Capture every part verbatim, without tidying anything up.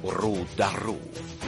رو در رو.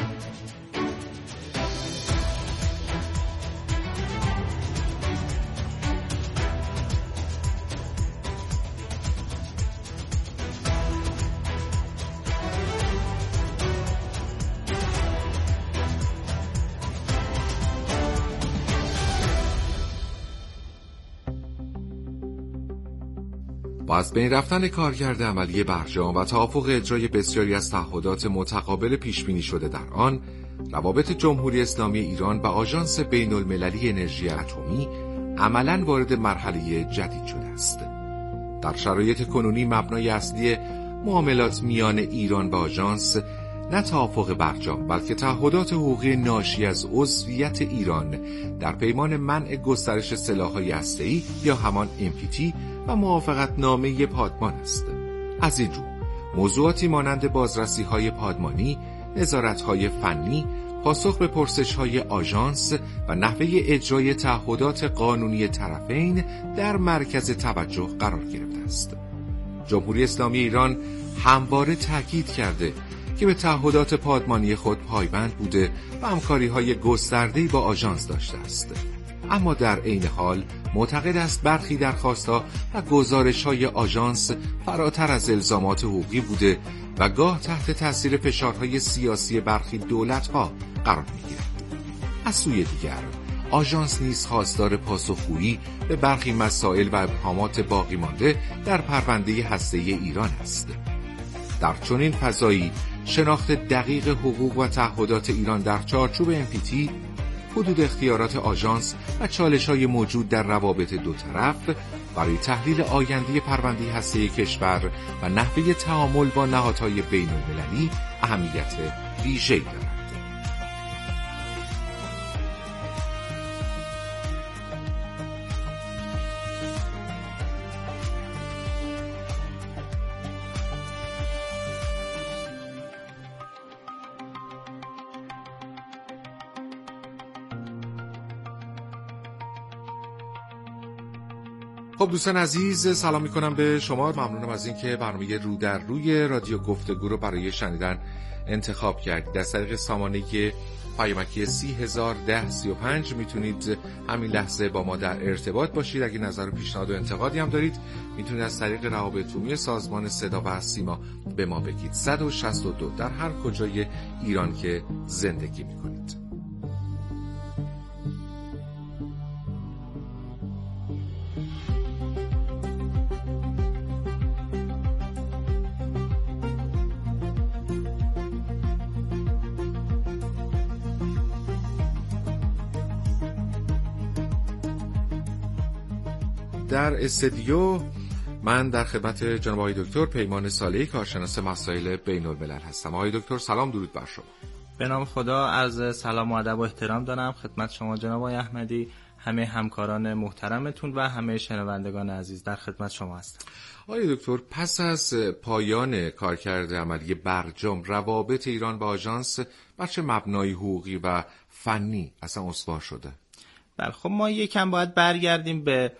با از بین رفتن کارکرد عملی برجام و توافق اجرای بسیاری از تعهدات متقابل پیشبینی شده در آن، روابط جمهوری اسلامی ایران و آژانس بین المللی انرژی اتمی عملاً وارد مرحله جدید شده است. در شرایط کنونی مبنای اصلی معاملات میان ایران و آژانس نه توافق برجام بلکه تعهدات حقوقی ناشی از عضویت ایران در پیمان منع گسترش سلاح‌های هسته‌ای یا همان ام پی تی و موافقت نامه پادمان است. از این رو موضوعاتی مانند بازرسی‌های پادمانی، نظارت‌های فنی، پاسخ به پرسش‌های آژانس و نحوه اجرای تعهدات قانونی طرفین در مرکز توجه قرار گرفته است. جمهوری اسلامی ایران همواره تاکید کرده که به تعهدات پادمانی خود پایبند بوده و همکاری‌های گسترده‌ای با آژانس داشته است. اما در عین حال معتقد است برخی درخواست‌ها و گزارش‌های آژانس فراتر از الزامات حقوقی بوده و گاه تحت تاثیر فشارهای سیاسی برخی دولت‌ها قرار می‌گیرد. از سوی دیگر آژانس نیز خواستار پاسخگویی به برخی مسائل و ابهامات باقی مانده در پرونده هسته‌ای ایران است. در چنین فضایی شناخت دقیق حقوق و تعهدات ایران در چارچوب ام پی تی، حدود اختیارات آژانس و چالش‌های موجود در روابط دو طرف برای تحلیل آینده پرونده هسته‌ای کشور و نحوه تعامل با نهادهای بین‌المللی اهمیت ویژه‌ای دارد. خب دوستان عزیز، سلام میکنم به شما. ممنونم از اینکه برنامه رو در روی رادیو گفتگو رو برای شنیدن انتخاب کردید. از طریق سامانه پیامکی سی هزار ده سی و پنج میتونید همین لحظه با ما در ارتباط باشید. اگه نظر و پیشنهاد و انتقادی هم دارید میتونید از طریق روابط عمومی سازمان صدا و سیما به ما بگید. صد و شصت و دو در هر کجای ایران که زندگی میکنید. در استودیو من در خدمت جناب آقای دکتر پیمان صالحی، کارشناس مسائل بین الملل هستم. آقای دکتر سلام، درود بر شما. به نام خدا، عرض سلام و ادب و احترام دارم خدمت شما جناب آقای احمدی، همه همکاران محترمتون و همه شنوندگان عزیز. در خدمت شما هستم. آقای دکتر، پس از پایان کارکرد عملی برجام، روابط ایران با آژانس بر چه مبنای حقوقی و فنی اصلا استوار شده؟ بله، خب ما یکم باید برگردیم به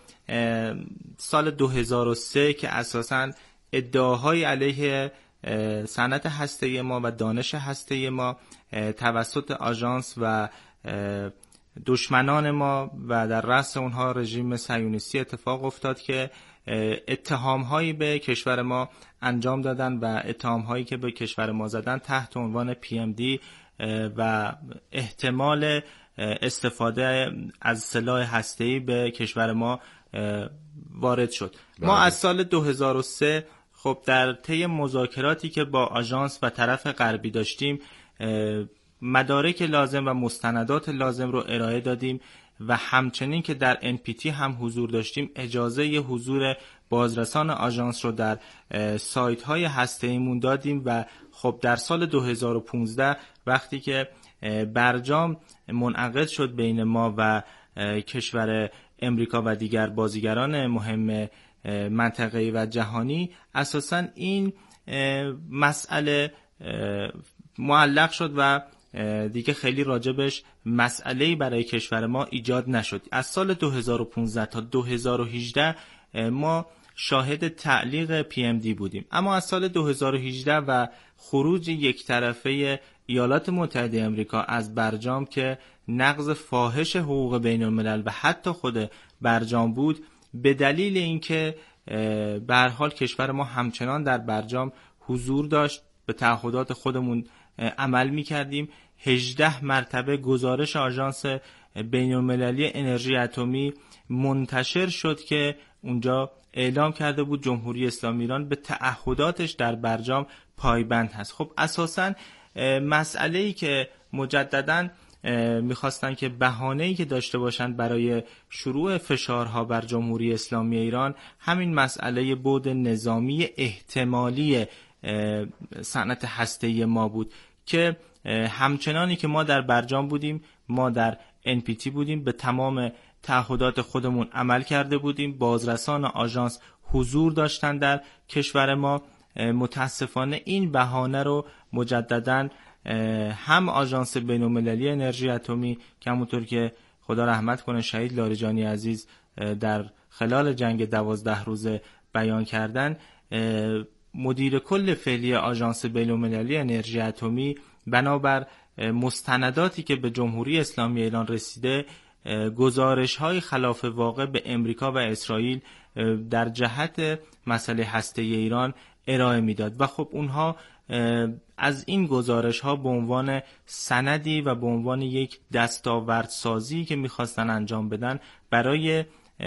سال دو هزار و سه که اساساً ادعاهای علیه صنعت هسته‌ای ما و دانش هسته‌ای ما توسط آژانس و دشمنان ما و در رأس اونها رژیم صهیونیستی اتفاق افتاد که اتهام‌هایی به کشور ما انجام دادن و اتهام‌هایی که به کشور ما زدن تحت عنوان پی ام دی و احتمال استفاده از سلاح هسته‌ای به کشور ما وارد شد. ما از سال دو هزار و سه خب در طی مذاکراتی که با آژانس و طرف غربی داشتیم مدارک لازم و مستندات لازم رو ارائه دادیم و همچنین که در ان پی تی هم حضور داشتیم اجازه ی حضور بازرسان آژانس رو در سایت های هسته‌ایمون دادیم و خب در سال دو هزار و پانزده وقتی که برجام منعقد شد بین ما و کشور امریکا و دیگر بازیگران مهم منطقه‌ای و جهانی، اساساً این مسئله معلق شد و دیگه خیلی راجبش مسئله‌ای برای کشور ما ایجاد نشد. از سال دو هزار و پانزده تا دو هزار و هجده ما شاهد تعلیق پی ام دی بودیم. اما از سال دو هزار و هجده و خروج یک طرفه ایالات متحده آمریکا از برجام که نقض فاحش حقوق بین الملل و حتی خود برجام بود، به دلیل اینکه به هر حال کشور ما همچنان در برجام حضور داشت، به تعهدات خودمون عمل می‌کردیم، هجده مرتبه گزارش آژانس بین‌المللی انرژی اتمی منتشر شد که اونجا اعلام کرده بود جمهوری اسلامی ایران به تعهداتش در برجام پایبند هست. خب اساساً مسئله‌ای که مجدداً میخواستن که بهانه‌ای که داشته باشند برای شروع فشارها بر جمهوری اسلامی ایران همین مسئله بعد نظامی احتمالی صنعت هسته‌ای ما بود که همچنانی که ما در برجام بودیم، ما در ان پی تی بودیم، به تمام تعهدات خودمون عمل کرده بودیم، بازرسان آژانس حضور داشتن در کشور ما. متاسفانه این بهانه رو مجدداً هم آژانس بین‌المللی انرژی اتمی که همونطور که خدا رحمت کنه شهید لاریجانی عزیز در خلال جنگ دوازده روزه بیان کردن، مدیر کل فعلی آژانس بین‌المللی انرژی اتمی بنابر مستنداتی که به جمهوری اسلامی ایران رسیده گزارش‌های خلاف واقع به امریکا و اسرائیل در جهت مسئله هسته‌ای ایران ارائه میداد و خب اونها از این گزارش ها به عنوان سندی و به عنوان یک دستاوردسازی که میخواستن انجام بدن برای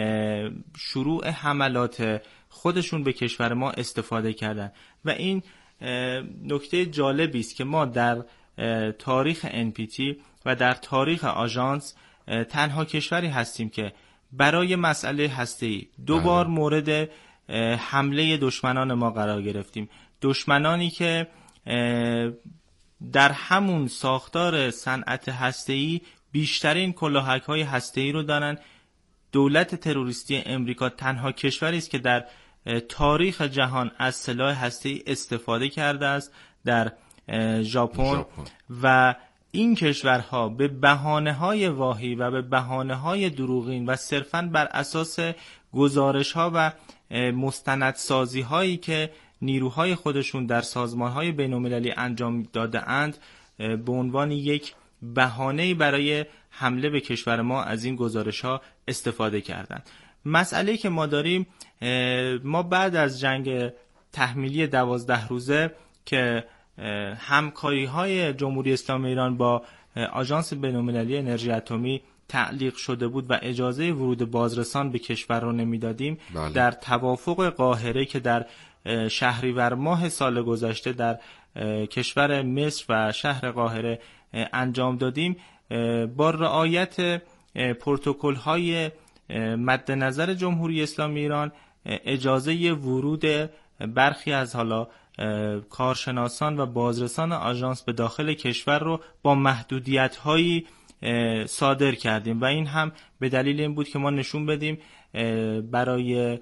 شروع حملات خودشون به کشور ما استفاده کردن و این نکته جالبی است که ما در تاریخ ان پی تی و در تاریخ آژانس تنها کشوری هستیم که برای مسئله هسته‌ای دو بار مورد حمله دشمنان ما قرار گرفتیم. دشمنانی که در همون ساختار صنعت هسته‌ای بیشترین کلاهک‌های هسته‌ای رو دارن. دولت تروریستی امریکا تنها کشوری است که در تاریخ جهان از سلاح هسته‌ای استفاده کرده است در ژاپن و این کشورها به بهانه‌های واهی و به بهانه‌های دروغین و صرفاً بر اساس گزارش‌ها و مستندسازی‌هایی که نیروهای خودشون در سازمان‌های بین‌المللی انجام داده اند به عنوان یک بهانه‌ای برای حمله به کشور ما از این گزارش‌ها استفاده کردند. مسئله‌ای که ما داریم، ما بعد از جنگ تحمیلی دوازده روزه که همکاری‌های جمهوری اسلامی ایران با آژانس بین‌المللی انرژی اتمی تعلیق شده بود و اجازه ورود بازرسان به کشور رو نمیدادیم، بله. در توافق قاهره که در شهریور ماه سال گذشته در کشور مصر و شهر قاهره انجام دادیم، با رعایت پروتکل‌های مد نظر جمهوری اسلامی ایران اجازه ورود برخی از حالا کارشناسان و بازرسان آژانس به داخل کشور رو با محدودیت‌هایی صادر کردیم و این هم به دلیل این بود که ما نشون بدیم برای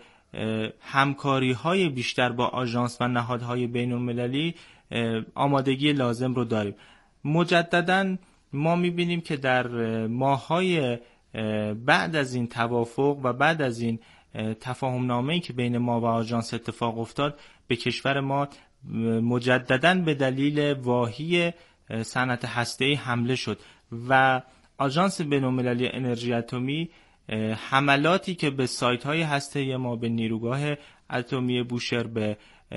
همکاری‌های بیشتر با آژانس و نهادهای بین‌المللی آمادگی لازم رو داریم. مجدداً ما می‌بینیم که در ماه‌های بعد از این توافق و بعد از این تفاهم‌نامه‌ای که بین ما و آژانس اتفاق افتاد، به کشور ما مجدداً به دلیل واهی صنعت هسته‌ای حمله شد و آژانس بین‌المللی انرژی اتمی حملاتی که به سایت‌های هسته‌ای ما، به نیروگاه اتمی بوشهر، به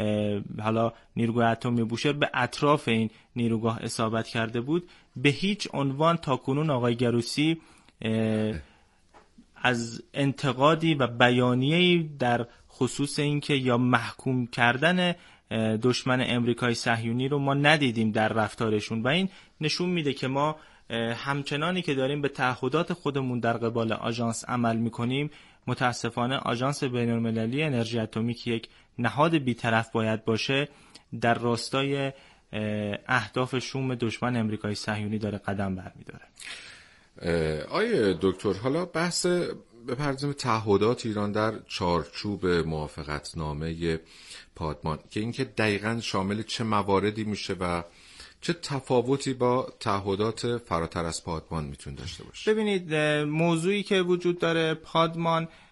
حالا نیروگاه اتمی بوشهر، به اطراف این نیروگاه اصابت کرده بود، به هیچ عنوان تاکنون آقای گروسی از انتقادی و بیانیه‌ای در خصوص اینکه یا محکوم کردن دشمن امریکای صهیونی رو ما ندیدیم در رفتارشون و این نشون میده که ما همچنانی که داریم به تعهدات خودمون در قبال آژانس عمل میکنیم، متاسفانه آژانس بین‌المللی انرژی اتمی که یک نهاد بی‌طرف باید باشه، در راستای اهداف شوم دشمن امریکای صهیونی داره قدم برمیداره. آیه دکتر، حالا بحث بپردازیم تعهدات ایران در چارچوب موافقتنامه پادمان که اینکه دقیقاً شامل چه مواردی میشه و چه تفاوتی با تعهدات فراتر از پادمان میتونه داشته باشه. ببینید، موضوعی که وجود داره، پادمان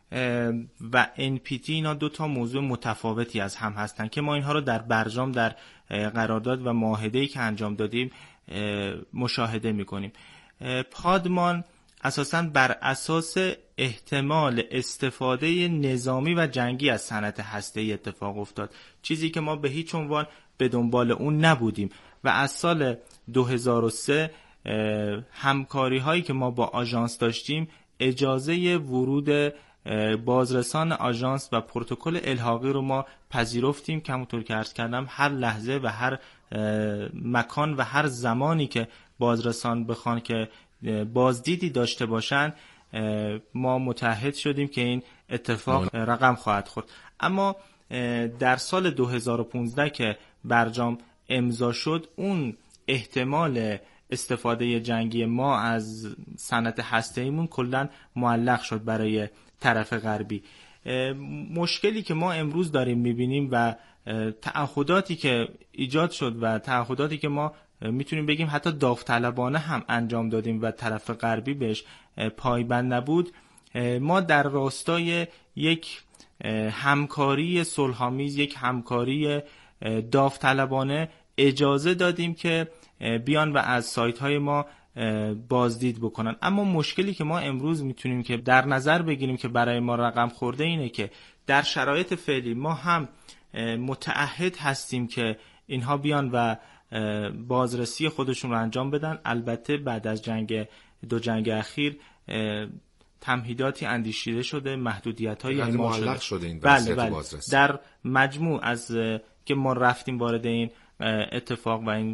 و ان پی تی اینا دو تا موضوع متفاوتی از هم هستن که ما اینها رو در برجام در قرارداد و معاهده‌ای که انجام دادیم مشاهده می‌کنیم. پادمان اساساً بر اساس احتمال استفاده نظامی و جنگی از صنعت هسته‌ای اتفاق افتاد، چیزی که ما به هیچ عنوان به دنبال اون نبودیم و از سال دو هزار و سه همکاری هایی که ما با آژانس داشتیم اجازه ورود بازرسان آژانس و پروتکل الحاقی رو ما پذیرفتیم که همونطور که عرض کردم هر لحظه و هر مکان و هر زمانی که بازرسان بخوان که بازدیدی داشته باشن ما متعهد شدیم که این اتفاق رقم خواهد خورد. اما در سال دو هزار و پانزده که برجام امضا شد اون احتمال استفاده جنگی ما از صنعت هسته‌ایمون کلاً معلق شد برای طرف غربی. مشکلی که ما امروز داریم می‌بینیم و تعهداتی که ایجاد شد و تعهداتی که ما میتونیم بگیم حتی داوطلبانه هم انجام دادیم و طرف غربی بهش پایبند نبود، ما در راستای یک همکاری صلح‌آمیز، یک همکاری داوطلبانه اجازه دادیم که بیان و از سایت‌های ما بازدید بکنن. اما مشکلی که ما امروز میتونیم که در نظر بگیریم که برای ما رقم خورده اینه که در شرایط فعلی ما هم متعهد هستیم که اینها بیان و بازرسی خودشون رو انجام بدن. البته بعد از جنگ دو جنگ اخیر تمهیداتی اندیشیده شده، محدودیت‌های اعمال شده. شده این بله بله. در مجموع از که ما رفتیم وارد این اتفاق و این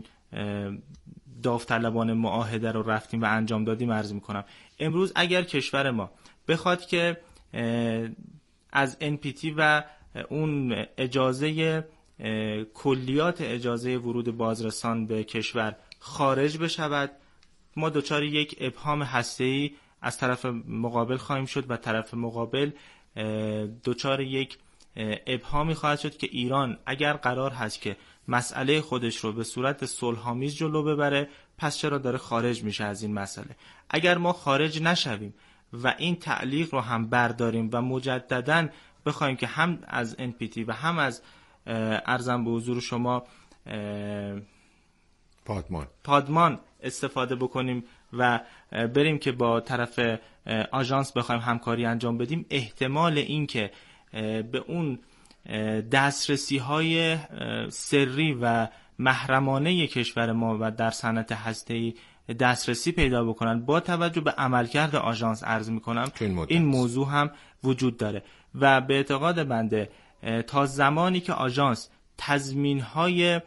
داوطلبانه معاهده رو رفتیم و انجام دادیم عرض می‌کنم امروز اگر کشور ما بخواد که از ان پی تی و اون اجازه کلیات اجازه ورود بازرسان به کشور خارج بشود، ما دچار یک ابهام هسته‌ای از طرف مقابل خواهیم شد و طرف مقابل دچار یک ابهامی خواهد شد که ایران اگر قرار هست که مسئله خودش رو به صورت صلح‌آمیز جلو ببره پس چرا داره خارج میشه از این مسئله. اگر ما خارج نشویم و این تعلیق رو هم برداریم و مجدداً بخوایم که هم از ان پی تی و هم از ارزم به حضور شما پادمان پادمان استفاده بکنیم و بریم که با طرف آژانس بخوایم همکاری انجام بدیم، احتمال این که به اون دسترسی های سری و محرمانه کشور ما و در صنعت هسته‌ای دسترسی پیدا بکنن با توجه به عملکرد آژانس عرض میکنم این موضوع هم وجود داره و به اعتقاد بنده تا زمانی که آژانس تضمین‌های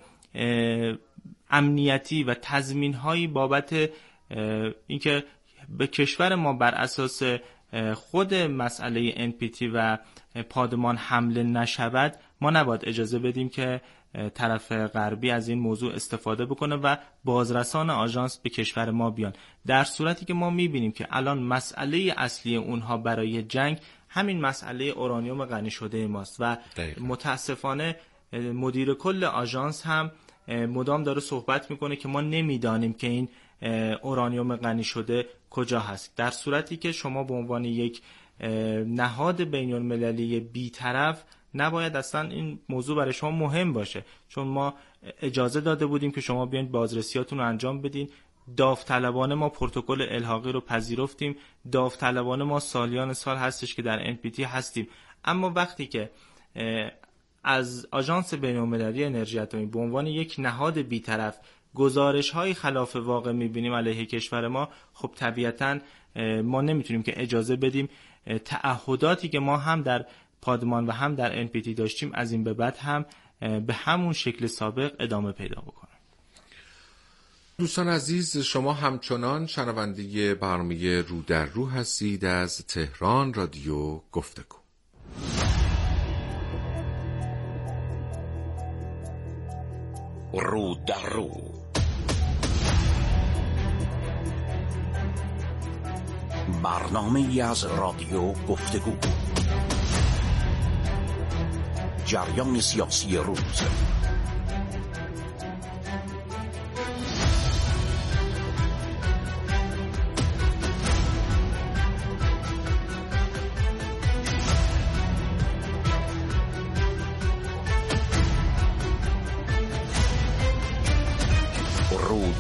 امنیتی و تضمین‌هایی بابت اینکه به کشور ما بر اساس خود مسئله ان پی تی و پادمان حمله نشود، ما نباید اجازه بدیم که طرف غربی از این موضوع استفاده بکنه و بازرسان آژانس به کشور ما بیان، در صورتی که ما می‌بینیم که الان مسئله اصلی اونها برای جنگ همین مسئله اورانیوم غنی شده ماست و دقیقا. متاسفانه مدیر کل آژانس هم مدام داره صحبت میکنه که ما نمیدانیم که این اورانیوم غنی شده کجا هست، در صورتی که شما به عنوان یک نهاد بین المللی بی‌طرف نباید اصلا این موضوع برای شما مهم باشه، چون ما اجازه داده بودیم که شما بیاین بازرسیاتون رو انجام بدین. داوطلبانه ما پروتکل الحاقی رو پذیرفتیم، داوطلبانه ما سالیان سال هستش که در ان پی تی هستیم. اما وقتی که از آژانس بین‌المللی انرژی اتمی به عنوان یک نهاد بی‌طرف گزارش‌های خلاف واقع می‌بینیم علیه کشور ما، خب طبیعتاً ما نمیتونیم که اجازه بدیم تعهداتی که ما هم در پادمان و هم در ان پی تی داشتیم از این به بعد هم به همون شکل سابق ادامه پیدا بکنه. دوستان عزیز، شما همچنان شنونده برنامه رو در رو هستید از تهران رادیو گفتگو. رو در رو برنامه ای از رادیو گفتگو، جریان سیاسی روز،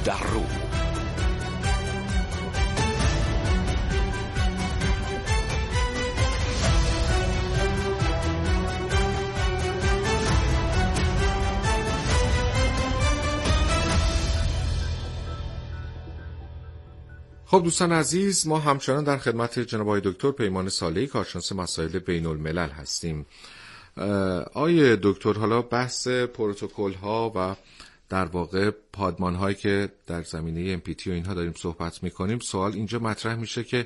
در رو. خب دوستان عزیز، ما همچنان در خدمت جناب آقای دکتر پیمان صالحی، کارشناس مسائل بین الملل هستیم. آقای دکتر، حالا بحث پروتکل ها و در واقع پادمان هایی که در زمینه ام پی تی و اینها داریم صحبت میکنیم، سوال اینجا مطرح میشه که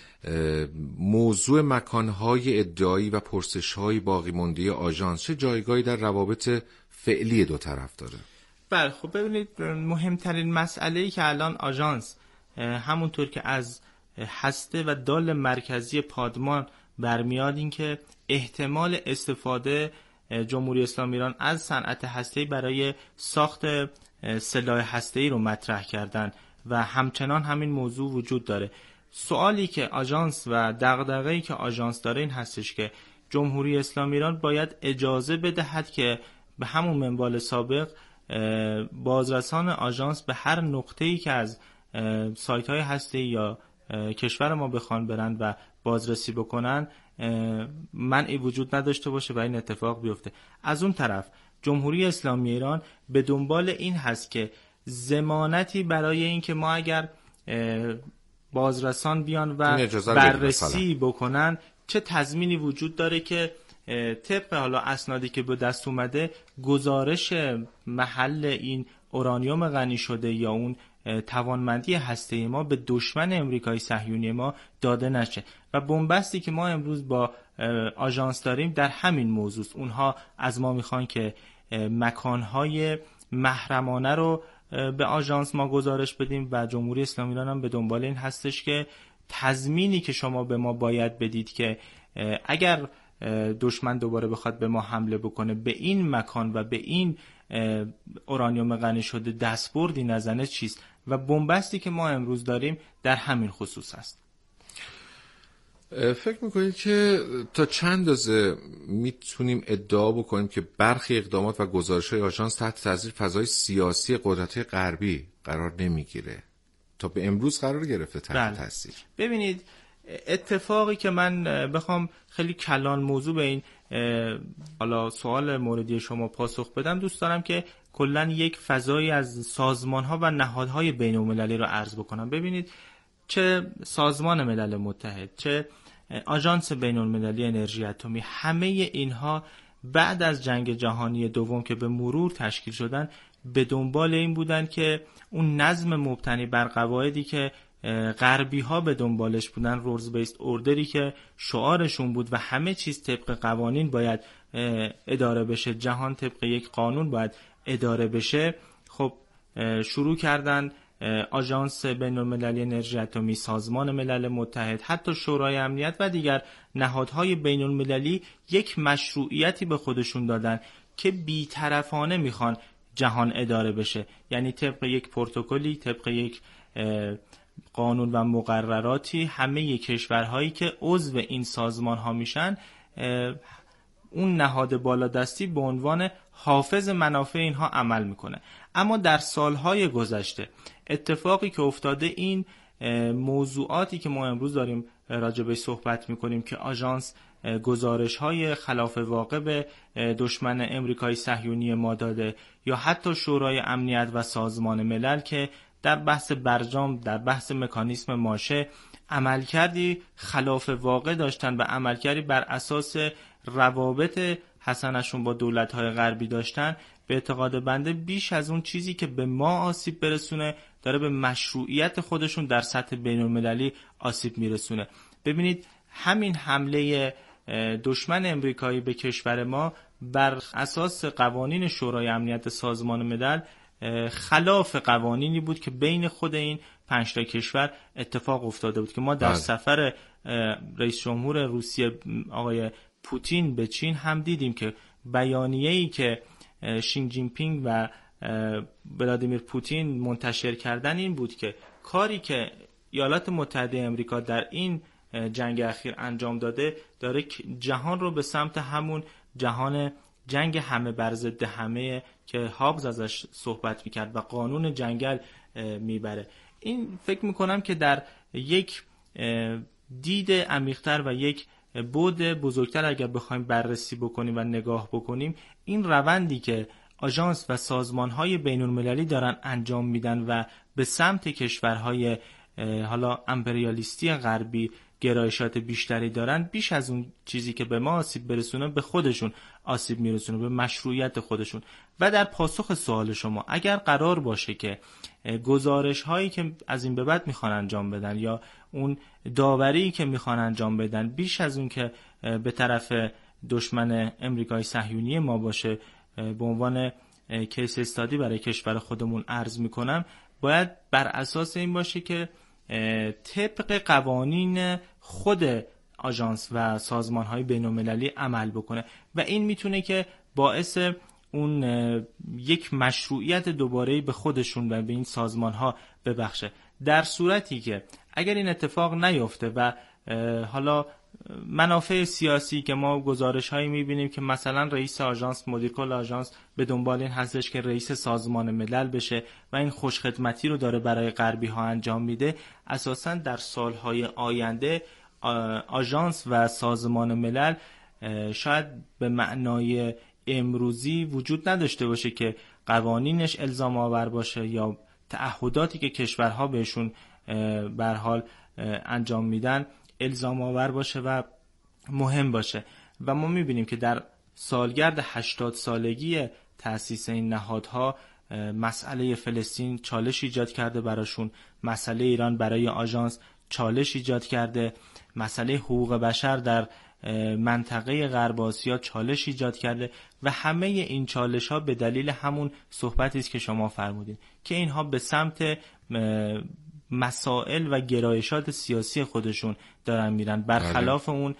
موضوع مکان های ادعایی و پرسش های باقی مانده آژانس چه جایگاهی در روابط فعلی دو طرف داره؟ بله، خب ببینید، مهمترین مسئله‌ای که الان آژانس همونطور که از هسته و دال مرکزی پادمان برمیاد این که احتمال استفاده جمهوری اسلامی ایران از صنعت هسته‌ای برای ساخت سلاح هسته‌ای رو مطرح کردن و همچنان همین موضوع وجود داره. سوالی که آژانس و دغدغه‌ای که آژانس داره این هستش که جمهوری اسلامی ایران باید اجازه بدهد که به همون منوال سابق بازرسان آژانس به هر نقطه‌ای که از سایت‌های هسته‌ای یا کشور ما بخوان برن و بازرسی بکنن منعی وجود نداشته باشه و این اتفاق بیفته. از اون طرف جمهوری اسلامی ایران به دنبال این هست که ضمانتی برای این که ما اگر بازرسان بیان و بررسی بکنن چه تضمینی وجود داره که طبق حالا اسنادی که به دست اومده گزارش محل این اورانیوم غنی شده یا اون توانمندی هسته ما به دشمن امریکایی صهیونی ما داده نشه و بنبستی که ما امروز با آژانس داریم در همین موضوع. اونها از ما میخوان که مکانهای محرمانه رو به آژانس ما گزارش بدیم و جمهوری اسلامی ایران هم به دنبال این هستش که تضمینی که شما به ما باید بدید که اگر دشمن دوباره بخواد به ما حمله بکنه به این مکان و به این اورانیوم غنی شده دستبردی نزنه چیست و بنبستی که ما امروز داریم در همین خصوص است. فکر میکنید که تا چند اندازه میتونیم ادعا بکنیم که برخی اقدامات و گزارش‌های آژانس تحت تاثیر فضای سیاسی قدرت‌های غربی قرار نمیگیره تا به امروز قرار گرفته تحت تاثیر؟ ببینید، اتفاقی که من بخوام خیلی کلان موضوع به این حالا سوال موردی شما پاسخ بدم، دوست دارم که کلا یک فضایی از سازمان‌ها و نهادهای بین‌المللی رو عرض بکنم. ببینید، چه سازمان ملل متحد، چه آژانس بین‌المللی انرژی اتمی، همه اینها بعد از جنگ جهانی دوم که به مرور تشکیل شدن به دنبال این بودن که اون نظم مبتنی بر قواعدی که غربی ها به دنبالش بودن، رولز بیست اوردری که شعارشون بود و همه چیز طبق قوانین باید اداره بشه، جهان طبق یک قانون باید اداره بشه، خب شروع کردن آژانس بین‌المللی انرژی اتمی، سازمان ملل متحد، حتی شورای امنیت و دیگر نهادهای بین‌المللی یک مشروعیتی به خودشون دادن که بی‌طرفانه میخوان جهان اداره بشه، یعنی طبق یک پروتکلی، طبق یک قانون و مقرراتی همه کشورهایی که عضو این سازمان ها میشن اون نهاد بالادستی به عنوان حافظ منافع اینها عمل میکنه. اما در سالهای گذشته اتفاقی که افتاده این موضوعاتی که ما امروز داریم راجع بهش صحبت میکنیم که آژانس گزارش های خلاف واقع به دشمن امریکایی صهیونی ما داده یا حتی شورای امنیت و سازمان ملل که در بحث برجام، در بحث مکانیسم ماشه عملکردی خلاف واقع داشتن و عملکردی بر اساس روابط حسنشون با دولت‌های غربی داشتن، به اعتقاد بنده بیش از اون چیزی که به ما آسیب برسونه داره به مشروعیت خودشون در سطح بین‌المللی آسیب میرسونه. ببینید، همین حمله دشمن امریکایی به کشور ما بر اساس قوانین شورای امنیت سازمان ملل خلاف قوانینی بود که بین خود این پنج تا کشور اتفاق افتاده بود که ما در بله. سفر رئیس جمهور روسیه آقای پوتین به چین هم دیدیم که بیانیه‌ای که شین جین پینگ و ولادیمیر پوتین منتشر کردن این بود که کاری که ایالات متحده آمریکا در این جنگ اخیر انجام داده داره جهان رو به سمت همون جهان جنگ همه بر ضد همه که هابز ازش صحبت میکرد و قانون جنگل میبره. این فکر میکنم که در یک دید عمیق‌تر و یک بعد بزرگتر اگر بخوایم بررسی بکنیم و نگاه بکنیم، این روندی که آژانس و سازمان‌های بین‌المللی دارن انجام میدن و به سمت کشورهای حالا امپریالیستی غربی گرایشات بیشتری دارن، بیش از اون چیزی که به ما آسیب برسونه به خودشون آسیب میرسونه، به مشروعیت خودشون. و در پاسخ سوال شما، اگر قرار باشه که گزارش هایی که از این به بعد میخوان انجام بدن یا اون داوری که میخوان انجام بدن بیش از اون که به طرف دشمن امریکای صهیونی ما باشه، به عنوان کیس استادی برای کشور خودمون عرض میکنم، باید بر اساس این باشه که طبق قوانین خود آژانس و سازمان‌های بین‌المللی عمل بکنه و این میتونه که باعث اون یک مشروعیت دوباره به خودشون و به این سازمان‌ها ببخشه. در صورتی که اگر این اتفاق نیفته و حالا منافع سیاسی که ما گزارش‌هایی می‌بینیم که مثلا رئیس آژانس، مدیر کل آژانس به دنبال این هستش که رئیس سازمان ملل بشه و این خوشخدمتی رو داره برای غربی‌ها انجام میده، اساساً در سال‌های آینده آژانس و سازمان ملل شاید به معنای امروزی وجود نداشته باشه که قوانینش الزام آور باشه یا تعهداتی که کشورها بهشون به هر حال انجام میدن الزام آور باشه و مهم باشه. و ما میبینیم که در سالگرد هشتاد سالگی تأسیس این نهادها مسئله فلسطین چالش ایجاد کرده براشون، مسئله ایران برای آژانس چالش ایجاد کرده، مسئله حقوق بشر در منطقه غرب آسیا چالش ایجاد کرده و همه این چالش ها به دلیل همون صحبتی است که شما فرمودین که اینها به سمت مسائل و گرایشات سیاسی خودشون دارن میرن، برخلاف اون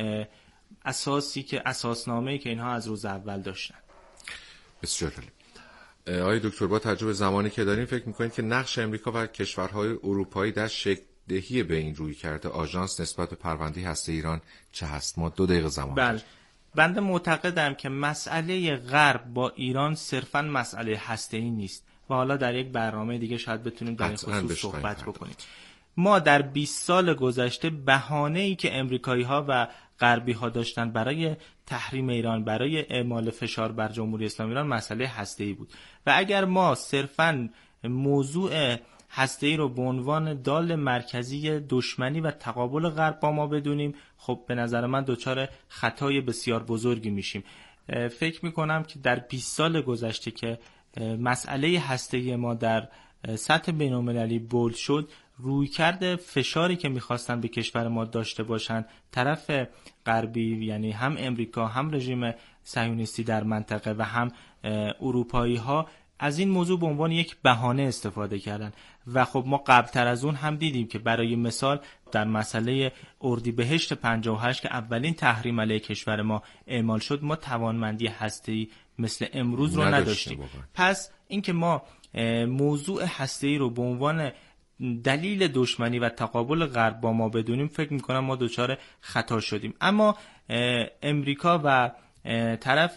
اساسی که اساسنامه‌ای که اینها از روز اول داشتن. بسیار عالی. آقای دکتر، با تجربه زمانی که داریم فکر میکنید که نقش امریکا و کشورهای اروپایی در شکل دهی به این روی کرده آژانس نسبت به پرونده هسته ایران چه هست؟ ما دو دقیقه زمان بله. بنده معتقدم که مسئله غرب با ایران صرفاً مسئله هسته‌ای نیست و حالا در یک برنامه دیگه شاید بتونیم در این خصوص صحبت بکنیم. ما در بیست سال گذشته بهانه‌ای که امریکایی‌ها و غربی‌ها داشتن برای تحریم ایران، برای اعمال فشار بر جمهوری اسلامی ایران، مسئله هسته‌ای بود و اگر ما صرفاً موضوع هسته‌ای رو به عنوان دال مرکزی دشمنی و تقابل غرب با ما بدونیم، خب به نظر من دچار خطای بسیار بزرگی میشیم. فکر میکنم که در بیست سال گذشته که مسئله هسته‌ای ما در سطح بین‌المللی بولد شد، رویکرد فشاری که میخواستن به کشور ما داشته باشن طرف غربی، یعنی هم امریکا هم رژیم صهیونیستی در منطقه و هم اروپایی ها، از این موضوع به عنوان یک بهانه استفاده کردن و خب ما قبلتر از اون هم دیدیم که برای مثال در مسئله اردیبهشت پنجاه و هشت که اولین تحریم علیه کشور ما اعمال شد، ما توانمندی هسته‌ای مثل امروز رو نداشتیم. پس اینکه ما موضوع هسته‌ای رو به عنوان دلیل دشمنی و تقابل غرب با ما بدونیم، فکر میکنم ما دچار خطا شدیم. اما امریکا و طرف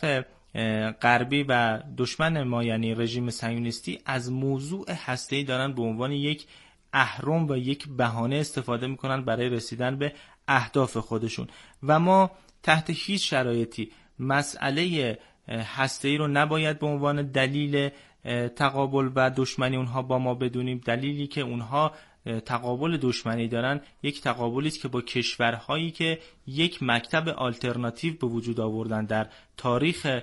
غربی و دشمن ما یعنی رژیم صهیونیستی از موضوع هسته‌ای دارن به عنوان یک اهرم و یک بهانه استفاده میکنن برای رسیدن به اهداف خودشون و ما تحت هیچ شرایطی مسئله هسته‌ای رو نباید به عنوان دلیل تقابل و دشمنی اونها با ما بدونیم. دلیلی که اونها تقابل دشمنی دارن یک تقابلی است که با کشورهایی که یک مکتب آلترناتیو به وجود آوردن در تاریخ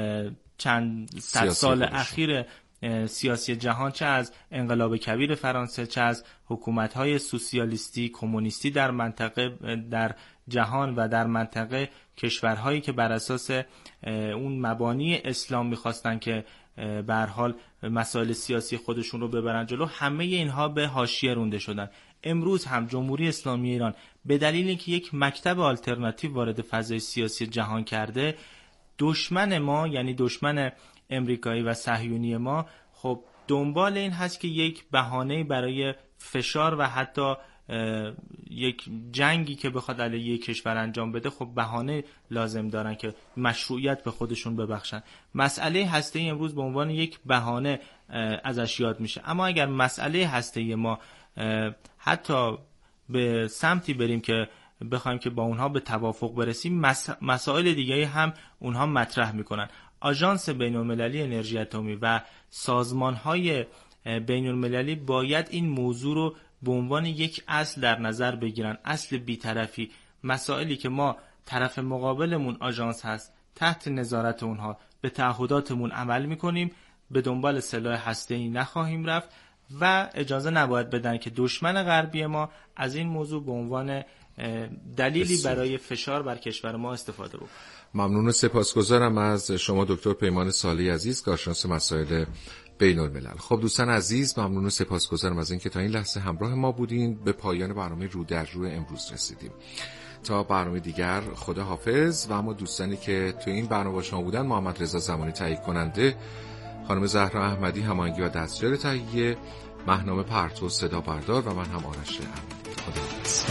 چند صد سال اخیر سیاسی جهان، چه از انقلاب کبیر فرانسه، چه از حکومت‌های سوسیالیستی کمونیستی در منطقه در جهان و در منطقه کشورهایی که بر اساس اون مبانی اسلام می‌خواستن که به هر حال مسائل سیاسی خودشون رو ببرن جلو، همه اینها به حاشیه رونده شدن. امروز هم جمهوری اسلامی ایران به دلیل اینکه یک مکتب آلترناتیو وارد فضای سیاسی جهان کرده، دشمن ما یعنی دشمن امریکایی و صهیونی ما خب دنبال این هست که یک بهانه برای فشار و حتی یک جنگی که بخواد علیه یک کشور انجام بده، خب بهانه لازم دارن که مشروعیت به خودشون ببخشن. مسئله هسته‌ای امروز به عنوان یک بهانه ازش یاد میشه. اما اگر مسئله هسته‌ای ما حتی به سمتی بریم که بخوایم که با اونها به توافق برسیم، مس... مسائل دیگه هم اونها مطرح میکنن. آژانس بین‌المللی انرژی اتمی و سازمان‌های بین‌المللی باید این موضوع رو به عنوان یک اصل در نظر بگیرن، اصل بی‌طرفی. مسائلی که ما طرف مقابلمون آژانس هست، تحت نظارت اونها به تعهداتمون عمل میکنیم، به دنبال سلاح هسته‌ای نخواهیم رفت و اجازه نباید بدن که دشمن غربی ما از این موضوع به عنوان دلیلی برای فشار بر کشور ما استفاده بکنه. ممنون و سپاسگزارم از شما دکتر پیمان صالحی عزیز، کارشناس مسائل بین الملل. خب دوستان عزیز، ممنون و سپاسگزارم از اینکه تا این لحظه همراه ما بودین. به پایان برنامه رو در رو امروز رسیدیم. تا برنامه دیگر خدا حافظ. و اما دوستانی که تو این برنامه با شما بودن: محمد رضا زمانی تهیه کننده، خانم زهرا احمدی هماهنگی و دستیار تهیه، مهنام پرتو صدا بردار و من هم آرش احمدی. خدا حافظ.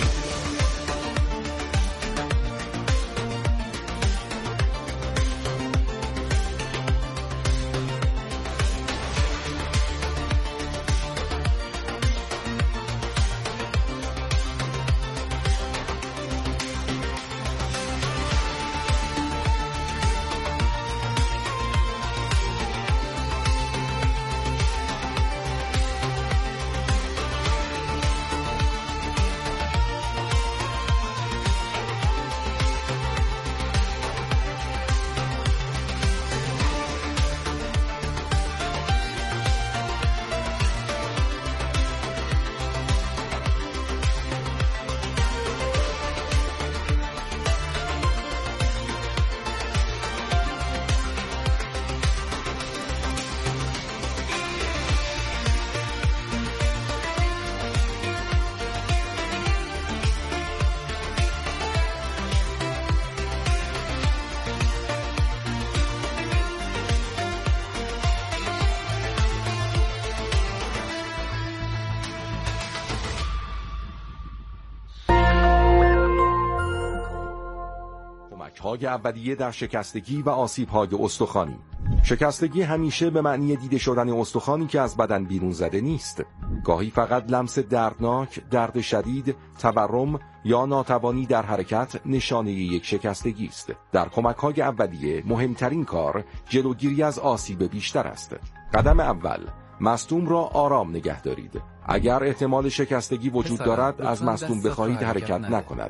های اولیه در شکستگی و آسیب‌های استخوانی. شکستگی همیشه به معنی دیده شدن استخوانی که از بدن بیرون زده نیست. گاهی فقط لمس دردناک، درد شدید، تورم یا ناتوانی در حرکت نشانه یک شکستگی است. در کمک‌های اولیه مهمترین کار جلوگیری از آسیب بیشتر است. قدم اول، مصدوم را آرام نگه دارید. اگر احتمال شکستگی وجود دارد از مصدوم بخواهید حرکت نکند.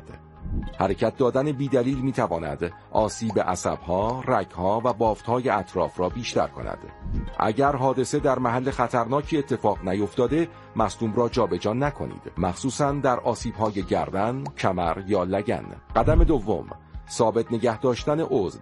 حرکت دادن بی‌دلیل می‌تواند آسیب عصب‌ها، رگ‌ها و بافت‌های اطراف را بیشتر کند. اگر حادثه در محل خطرناکی اتفاق نیفتاده، مصدوم را جابجا نکنید، مخصوصاً در آسیب‌های گردن، کمر یا لگن. قدم دوم، ثابت نگه داشتن عضو.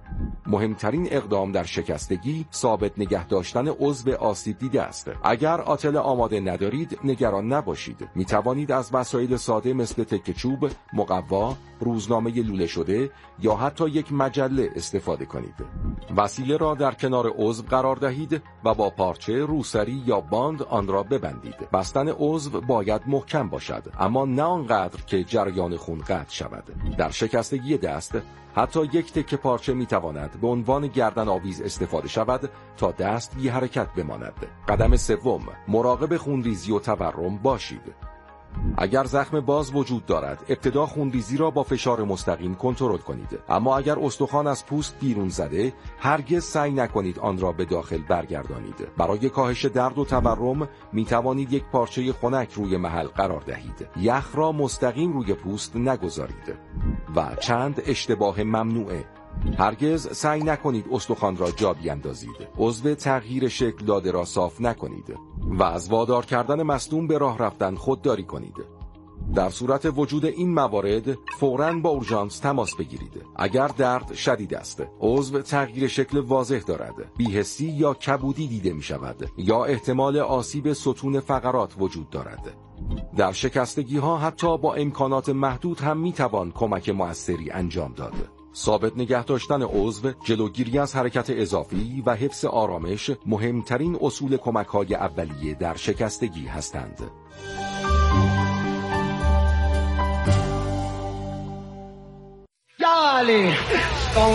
مهمترین اقدام در شکستگی ثابت نگه داشتن عضو آسیب دیده است. اگر آتل آماده ندارید نگران نباشید. می توانید از وسایل ساده مثل تکه چوب، مقوا، روزنامه لوله شده یا حتی یک مجله استفاده کنید. وسیله را در کنار عضو قرار دهید و با پارچه، روسری یا باند آن را ببندید. بستن عضو باید محکم باشد، اما نه آنقدر که جریان خون قطع شود. در شکستگی دست حتی یک تکه پارچه می تواند به عنوان گردن آویز استفاده شود تا دست بی حرکت بماند. قدم سوم، مراقب خونریزی و تورم باشید. اگر زخم باز وجود دارد، ابتدا خونریزی را با فشار مستقیم کنترل کنید. اما اگر استخوان از پوست بیرون زده، هرگز سعی نکنید آن را به داخل برگردانید. برای کاهش درد و تورم می توانید یک پارچه خنک روی محل قرار دهید. یخ را مستقیم روی پوست نگذارید. و چند اشتباه ممنوعه: هرگز سعی نکنید استخوان را جا بیندازید. عضو تغییر شکل داده را صاف نکنید و از وادار کردن مصدوم به راه رفتن خودداری کنید. در صورت وجود این موارد فوراً با اورژانس تماس بگیرید. اگر درد شدید است، عضو تغییر شکل واضح دارد، بی‌حسی یا کبودی دیده می شود یا احتمال آسیب ستون فقرات وجود دارد. در شکستگی ها حتی با امکانات محدود هم می توان کمک مؤثری انجام داد. ثابت نگه داشتن عضو، جلوگیری از حرکت اضافی و حفظ آرامش مهمترین اصول کمک‌های اولیه در شکستگی هستند. Ali.